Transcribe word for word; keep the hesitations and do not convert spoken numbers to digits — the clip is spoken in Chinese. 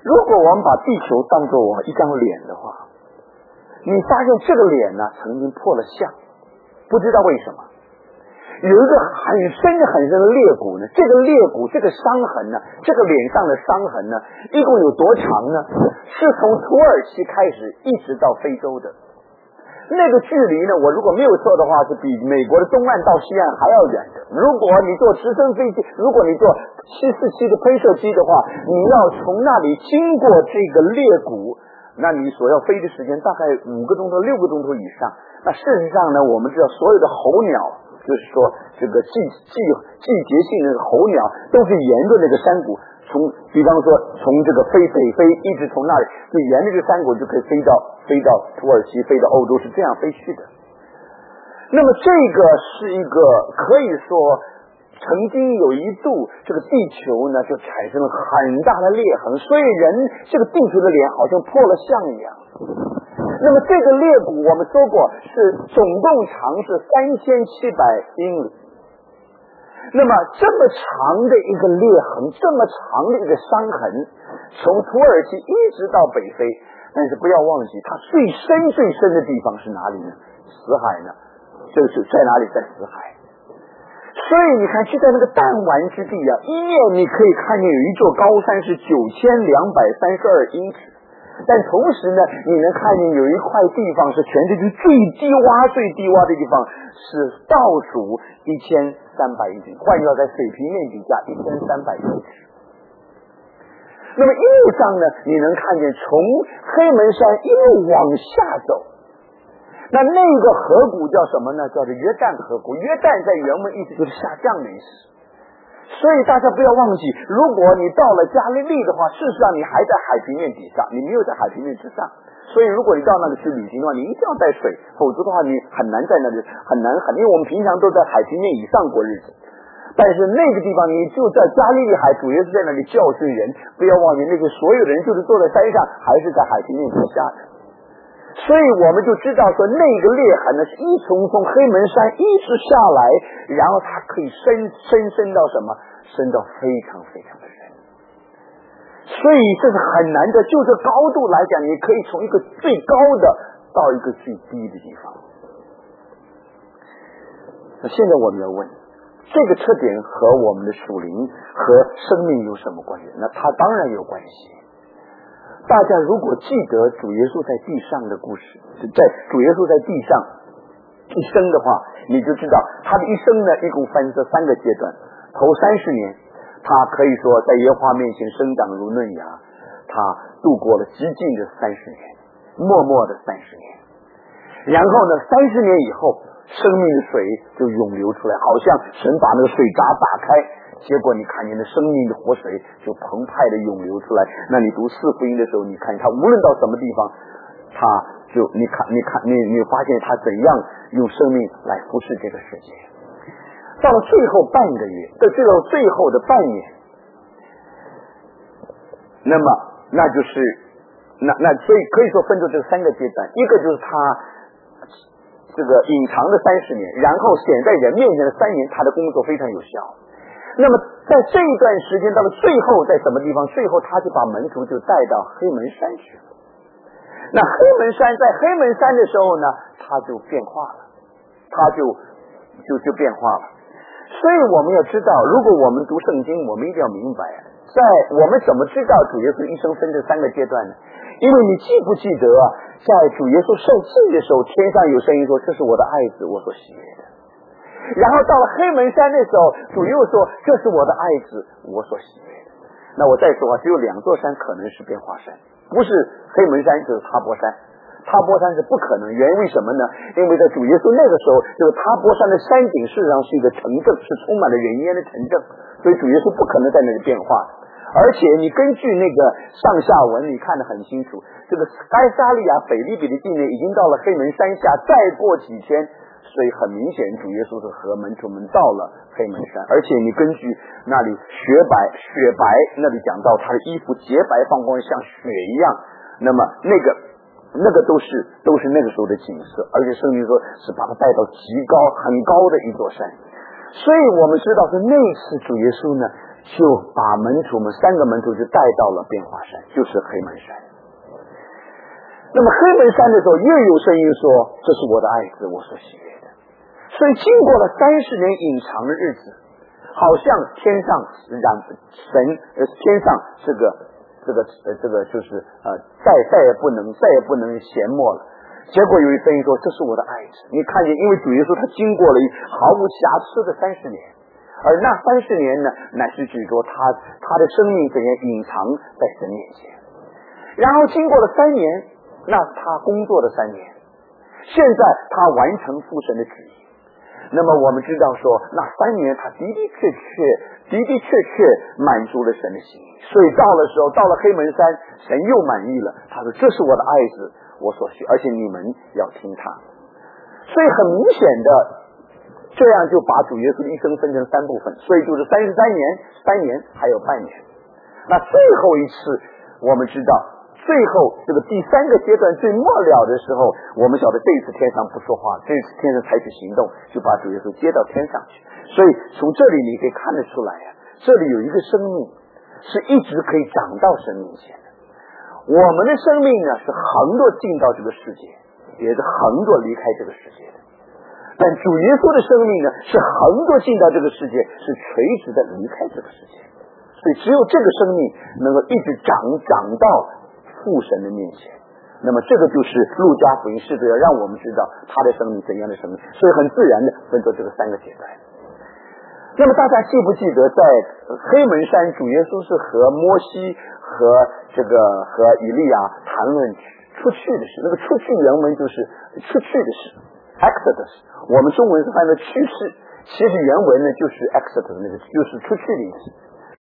如果我们把地球当作我一张脸的话，你发现这个脸呢曾经破了相，不知道为什么。有一个很深很深的裂谷呢，这个裂谷这个伤痕呢，这个脸上的伤痕呢，一共有多长呢？是从土耳其开始一直到非洲的。那个距离呢，我如果没有错的话，是比美国的东岸到西岸还要远的。如果你坐直升飞机，如果你坐七四七的喷射机的话，你要从那里经过这个裂谷，那你所要飞的时间大概五个钟头、六个钟头以上。那事实上呢，我们知道所有的候鸟，就是说这个季季季节性的候鸟，都是沿着那个山谷，从比方说从这个飞北非一直从那里，就沿着这个山谷就可以飞到飞到土耳其，飞到欧洲，是这样飞去的。那么这个是一个可以说曾经有一度这个地球呢就产生了很大的裂痕，所以人这个地球的脸好像破了相一样。那么这个裂谷我们说过是总共长是三千七百英里，那么这么长的一个裂痕，这么长的一个伤痕，从土耳其一直到北非，但是不要忘记它最深最深的地方是哪里呢？死海呢，就是在哪里？在死海。所以你看，就在那个弹丸之地啊，一面你可以看见有一座高山是九千两百三十二英尺，但同时呢，你能看见有一块地方是全世界最低洼、最低洼的地方，是倒数一千三百英尺，换句话在水平面底下一千三百英尺。那么一路上呢，你能看见从黑门山一路往下走。那那个河谷叫什么呢？叫做约旦河谷。约旦在原文意思就是下降的意思。所以大家不要忘记，如果你到了加利利的话，事实上你还在海平面底下，你没有在海平面之上。所以如果你到那里去旅行的话，你一定要带水，否则的话你很难在那里很难很，因为我们平常都在海平面以上过日子。但是那个地方你就在加利利海，主要是在那里教训人，不要忘记那个所有人就是坐在山上，还是在海平面之下的。所以我们就知道说，那个裂痕呢，是一从从黑门山一直下来，然后它可以深深深到什么？深到非常非常的深。所以这是很难的，就这高度来讲，你可以从一个最高的到一个最低的地方。那现在我们要问，这个特点和我们的属灵和生命有什么关系？那它当然有关系。大家如果记得主耶稣在地上的故事，在主耶稣在地上一生的话，你就知道他的一生呢一共分这三个阶段。头三十年他可以说在耶和华面前生长如嫩芽，他度过了极尽的三十年，默默的三十年。然后呢三十年以后，生命的水就涌流出来，好像神把那个水闸打开，结果你看见的生命的活水就澎湃的涌流出来。那你读四福音的时候，你看他无论到什么地方，他就你看你看你你发现他怎样用生命来服侍这个世界。到了最后半个月，到最后最后的半年，那么那就是那那所以可以说分出这三个阶段，一个就是他这个隐藏的三十年，然后显在人面前的三年，他的工作非常有效。那么在这一段时间到了最后在什么地方？最后他就把门徒就带到黑门山去了。那黑门山在黑门山的时候呢，他就变化了，他就就就变化了。所以我们要知道，如果我们读圣经，我们一定要明白，在我们怎么知道主耶稣一生分这三个阶段呢？因为你记不记得在主耶稣受祭的时候，天上有声音说，这是我的爱子，我所喜悦的。然后到了黑门山的时候，主又说，这是我的爱子，我所喜悦的。那我再说啊，只有两座山可能是变化山，不是黑门山就是塔伯山。塔伯山是不可能，原因为什么呢？因为在主耶稣那个时候，这个塔伯山的山顶事实上是一个城镇，是充满了人烟的城镇，所以主耶稣不可能在那里变化。而且你根据那个上下文你看得很清楚，这个该撒利亚腓立比的地呢已经到了黑门山下，再过几天，所以很明显主耶稣是和门徒们到了黑门山。而且你根据那里雪白雪白那里讲到他的衣服洁白放光像雪一样，那么那个那个都是都是那个时候的景色，而且圣经说是把他带到极高很高的一座山。所以我们知道是那次主耶稣呢就把门徒们三个门徒就带到了变化山，就是黑门山。那么黑门山的时候，又有声音说：“这是我的爱子，我所喜悦的。”所以经过了三十年隐藏的日子，好像天上让神呃天上这个这个呃这个就是呃再再也不能再也不能闲默了。结果有一声音说：“这是我的爱子。”你看见，因为主耶稣他经过了毫无瑕疵的三十年，而那三十年呢，乃是指着他他的生命怎样隐藏在神面前。然后经过了三年，那他工作的三年，现在他完成父神的旨意。那么我们知道说，那三年他的的确确的的确确满足了神的心意。所以到了时候，到了黑门山，神又满意了，他说：“这是我的爱子，我所需，而且你们要听他。”所以很明显的，这样就把主耶稣的一生分成三部分，所以就是三十三年、三年还有半年。那最后一次，我们知道，最后这个第三个阶段最末了的时候，我们晓得这一次天上不说话，这一次天上采取行动，就把主耶稣接到天上去。所以从这里你可以看得出来呀、啊，这里有一个生命是一直可以长到神面前的。我们的生命呢，是横着进到这个世界，也是横着离开这个世界的。但主耶稣的生命呢，是横着进到这个世界，是垂直的离开这个世界。所以只有这个生命能够一直长长到父神的面前。那么这个就是路加福音试着要让我们知道他的生命怎样的生命，所以很自然的分作这个三个阶段。那么大家记不记得在黑门山，主耶稣是和摩西和这个和以利亚谈论出去的事，那个出去原文就是出去的事 Exodus， 我们中文是翻译的去世，其实原文呢就是 Exodus， 那个就是出去的意思。